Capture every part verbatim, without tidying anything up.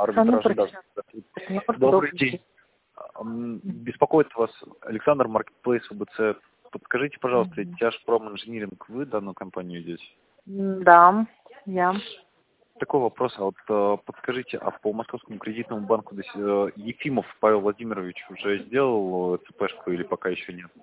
арбитража. Да. Добрый день. Беспокоит вас Александр, Маркетплейс УБЦ. Подскажите, пожалуйста, mm-hmm. Тяжпром Инжиниринг, вы данную компанию ведете? Да, я. Такой вопрос. А вот подскажите, а по Московскому кредитному банку Ефимов Павел Владимирович уже сделал ЦПшку или пока еще нет?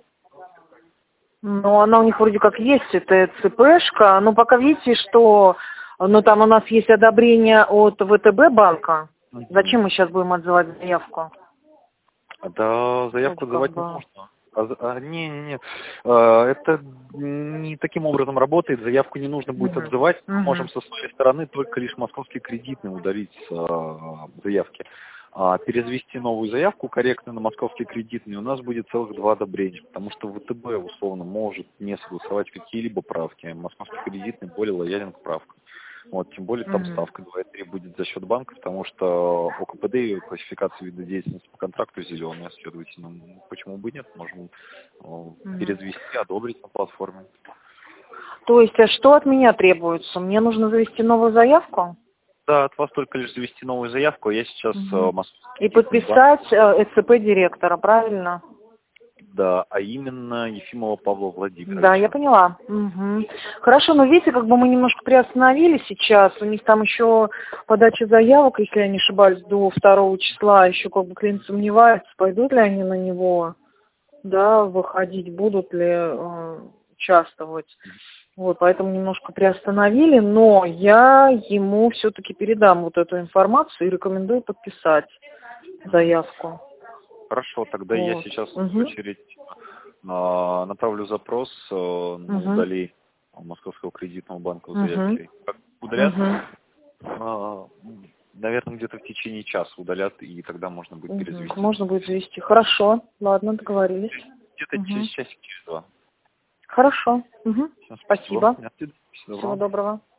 Ну, она у них вроде как есть, это ЦПшка, но пока видите, что ну, там у нас есть одобрение от ВТБ банка. Mm-hmm. Зачем мы сейчас будем отзывать заявку? Да, заявку отзывать не нужно. А, а, не, не, не. А, это не таким образом работает. Заявку не нужно будет uh-huh. отзывать. Мы uh-huh. можем со своей стороны только лишь московский кредитный удалить а, заявки. А перезвести новую заявку корректно на московский кредитный у нас будет целых два одобрения. Потому что ВТБ условно может не согласовать какие-либо правки. Московский кредитный более лоялен к правкам. Вот, тем более там mm-hmm. ставка два и три будет за счет банка, потому что ОКПД и классификация вида деятельности по контракту зеленая, следовательно, почему бы нет, можем mm-hmm. перезвести, одобрить на платформе. То есть, а что от меня требуется? Мне нужно завести новую заявку? Да, от вас только лишь завести новую заявку, а я сейчас... Mm-hmm. И подписать банк. ЭЦП директора, правильно? Да, а именно Ефимова Павла Владимировича. Да, я поняла. Угу. Хорошо, но видите, как бы мы немножко приостановили сейчас. У них там еще подача заявок, если я не ошибаюсь, до второго числа. Еще как бы клиент сомневается, пойдут ли они на него, да, выходить, будут ли э, участвовать. Вот, поэтому немножко приостановили, но я ему все-таки передам вот эту информацию и рекомендую подписать заявку. Хорошо, тогда вот. Я сейчас, в угу. очередь, направлю запрос на угу. удаление Московского кредитного банка заявки. Угу. Как удалят? Угу. Наверное, где-то в течение часа удалят, и тогда можно будет угу. перезвести. Можно будет завести. Хорошо, ладно, договорились. Где-то угу. через часик, через два. Хорошо. Угу. Все, спасибо. спасибо. Всего доброго.